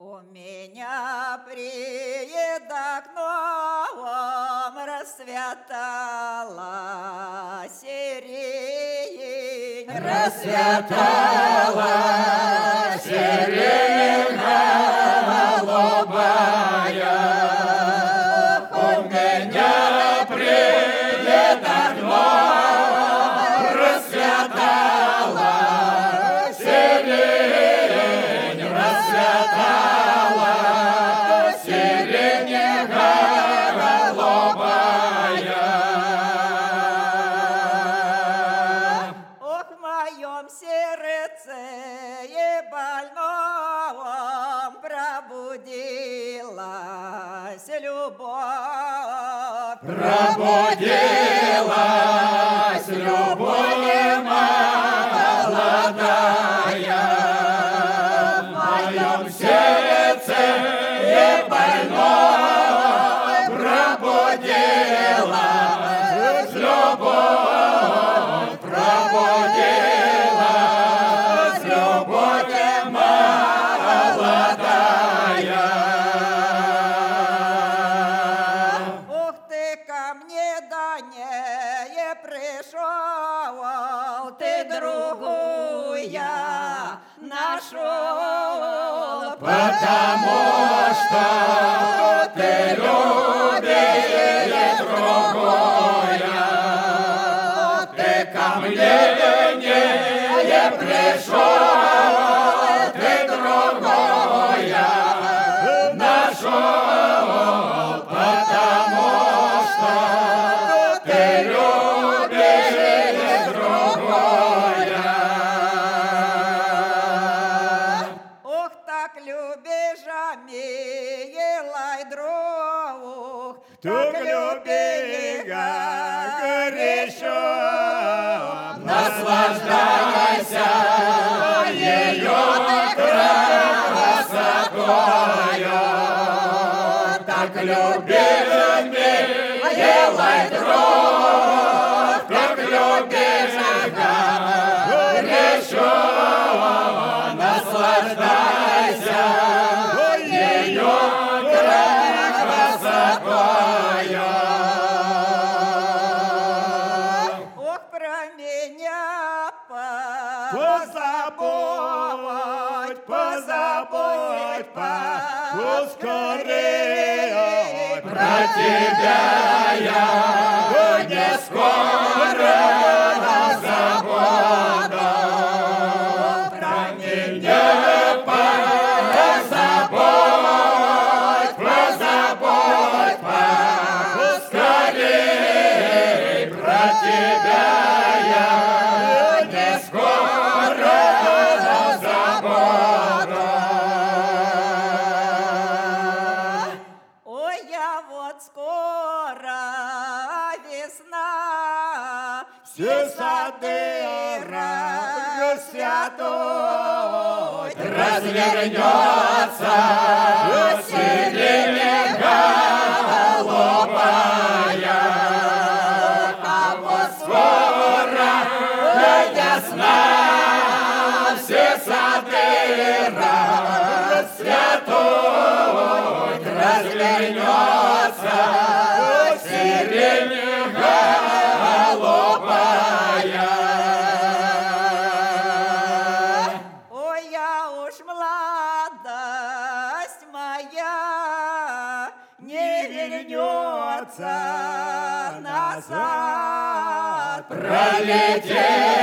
У меня приедок новом расцветала сирень. Расцветала сирень голубая. У меня приедок новом расцветала сирень. Расцветала сирень голубая. Ох, в моем сердце и больном пробудилась любовь. Пробудилась любовь молодая. В моем сердце и больном пробудилась любовь. Пробудилась любовь молодая. Ух ты, ко мне да не пришел, ты другую нашел. Потому что ты любишь другое. Ты ко мне не пришел, ты другое нашел. Потому что ты любишь другое. Ох, так любишь, милый друг, Так люби, горячо, наслаждайся ее красотою. Так люби, милый друг, так люби, горячо, наслаждайся ее красотою. ох, про меня Позабудь, позабудь, поскорее про тебя я не скоро забуду. Про меня позабудь, позабудь, поскорее про тебя я не скоро забуду. ой, я вот скоро весна, Все сады расцветут, развернется сирень голубая. А вот скоро весна, все сады расцветут, развернется сирень голубая. ой, я уж молодость моя не вернется назад. Пролетела